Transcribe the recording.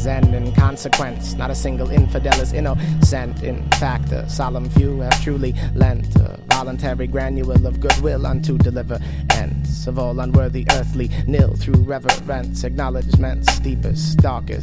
ends end in consequence. Not a single infidel is innocent. In fact, a solemn few have truly lent a voluntary granule of goodwill unto deliverance of all unworthy earthly nil through reverence, acknowledgments, deepest, darkest